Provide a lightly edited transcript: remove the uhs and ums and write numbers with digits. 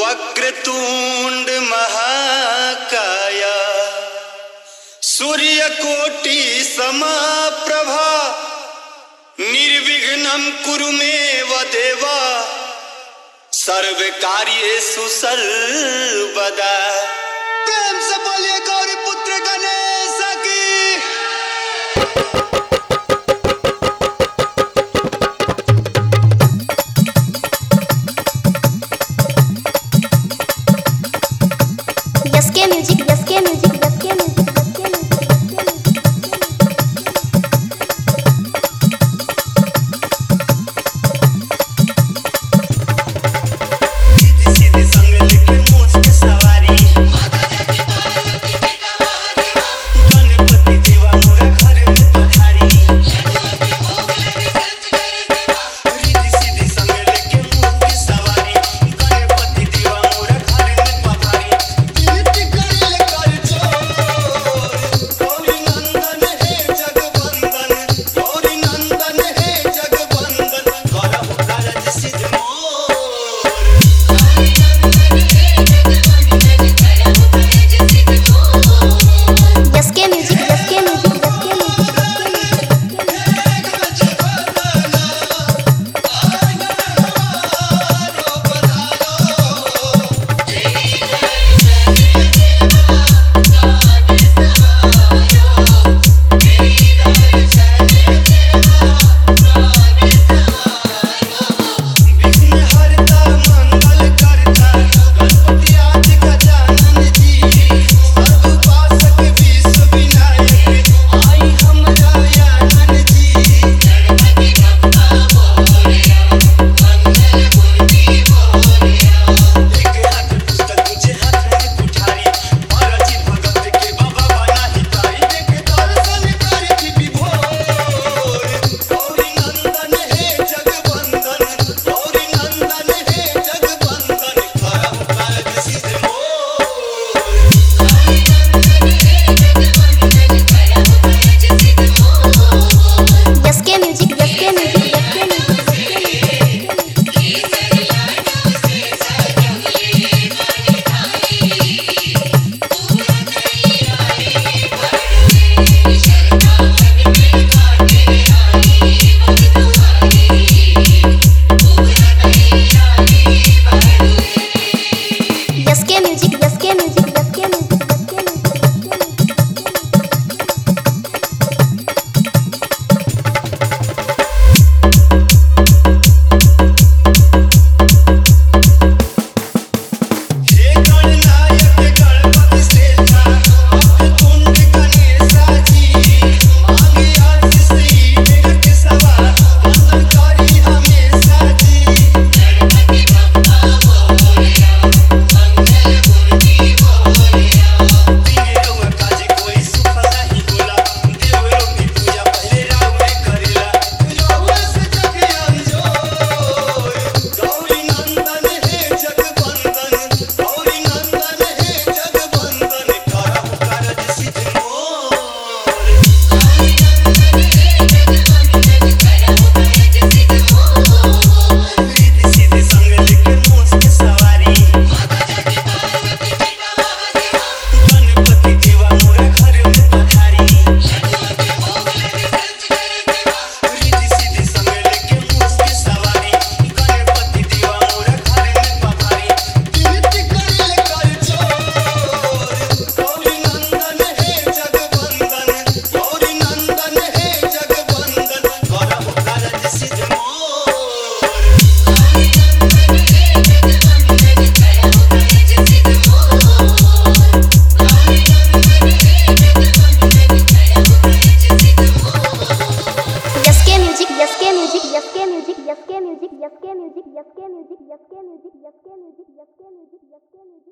वक्रतुंड महाकाया सूर्यकोटि समाप्रभा निर्विघ्नं कुरु मे देवा सर्वकार्येषु सर्वदा। प्रेम से बोलिए गौरी पुत्र गणेश की। Yaske music, Yaske music, Yaske music, Yaske music, सीधी संग लेके मूछ के सवारी गणपति देवा मोरा घर में पधारी। सीधी संग लेके मूछ के सवारी गणपति देवा मोरा घर में पधारी। कीर्ति करेले कर जोर गौरी नंदन हे जगवंदन, गौरी नंदन हे जगवंदन, करहु कारज सिद्ध मोर। Yaske music, Yaske music, Yaske music, विघ्न हरता मंगल करता गणपति आदि गजानन जी। सर्वोपासक विश्व विनायक आई हमरा आनन जी। गणपति बप्पा मोरया मंगल मूर्ति मोरया। एक हाथ पुस्तक दूजे हाथ में कुठारी महाराजी भगत के बाबा बना हितारी। देख दर्शन कर विभोर गौरी नंदन हे जगवंदन, गौरी नंदन हे जगवंदन, करहु कारज सिद्ध मोर। Yaske music, Yaske music, Yaske music, Yaske music, Yaske music, Yaske music, Yaske हे गणनायक गणपति श्रेष्ठा वक्रतुंड गणेशा जी। मांगे आशीष मेघ के सवा वंदन करी हमेशा जी। गणपति बप्पा मोरया मंगल मूर्ति मोरया। दिने रउआ काजे कोई सुफल नहीं होला, देव लोग भी पूजा पहले राउए करेला। रउआ से जग अंजोर गौरी नंदन हे जगवंदन, गौरी नंदन हे जगवंदन, करहु कारज सिद्ध मोर। सीधी संग लेके मूछ के सवारी गणपति देवा मोरा घर में पधारी। सीधी संग लेके मूछ के सवारी गणपति देवा मोरा घर में पधारी। कीर्ति करेले कर जोर गौरी नंदन हे जगवंदन, गौरी नंदन हे जगवंदन, करहु कारज सिद्ध मोर। Yaske music, Yaske music, Yaske music, Yaske music, Yaske music, Yaske music, Yaske music, Yaske music, Yaske music, Yaske music.